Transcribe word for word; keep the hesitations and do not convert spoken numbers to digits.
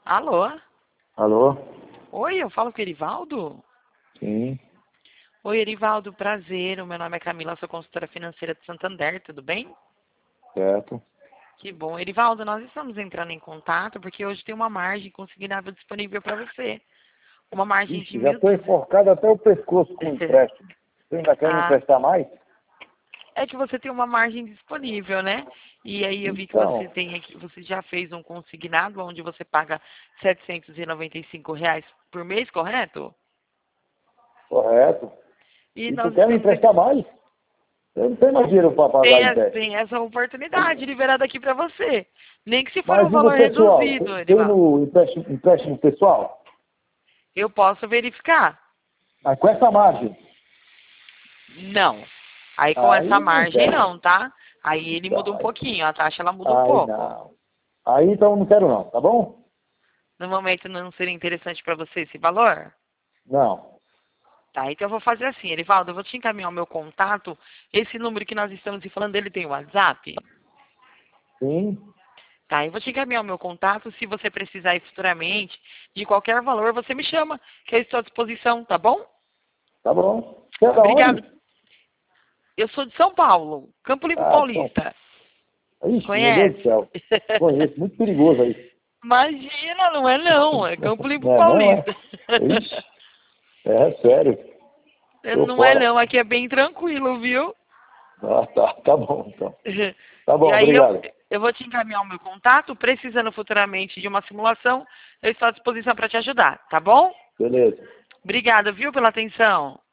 Alô? Alô? Oi, eu falo com o Erivaldo? Sim, Oi, Erivaldo, prazer. O meu nome é Camila, sou consultora financeira de Santander, tudo bem? certo. Que bom. Erivaldo, nós estamos entrando em contato porque hoje tem uma margem consignável disponível para você. Uma margem de Ixi, já mil... estou enforcado até o pescoço com o empréstimo. Você ainda quer me Ah, emprestar mais? é que você tem uma margem disponível, né? E aí eu vi que você Então, tem aqui, você já fez um consignado onde você paga setecentos e noventa e cinco reais por mês, correto? correto. E E tu nós quer me estamos emprestar mais? Eu não tenho mais dinheiro para pagar tem, em a- pé. tem essa oportunidade liberada aqui para você. Nem que se for um Mas e no valor pessoal? reduzido, Tem Edivaldo. no empréstimo, empréstimo pessoal? Eu posso verificar? Mas com essa margem? Não. Aí com essa Aí não margem quero. não, tá? Aí ele muda um Tá. pouquinho, a taxa ela muda um Aí pouco. não. Aí então não quero não, tá bom? No momento não seria interessante para você esse valor? Não. Tá, então eu vou fazer assim, Erivaldo, eu vou te encaminhar o meu contato. Esse número que nós estamos te falando, ele tem o WhatsApp? Sim, Tá, eu vou te encaminhar o meu contato. Se você precisar ir futuramente de qualquer valor, você me chama, que eu estou à disposição, tá bom? tá bom. Você é da Obrigado. onde? Eu sou de São Paulo, Campo Limpo Ah, então. Paulista. Ixi, meu Deus do Conhece? céu. Conheço, muito perigoso aí. Imagina, não é não, é Campo Limpo Não é não, é? Paulista. Ixi, é sério. Tô Não é fora. não, aqui é bem tranquilo, viu? Ah, tá, tá bom, então. Tá E bom, aí eu, obrigado. eu vou te encaminhar o meu contato, precisando futuramente de uma simulação, eu estou à disposição para te ajudar, tá bom? Beleza. Obrigada, viu, pela atenção.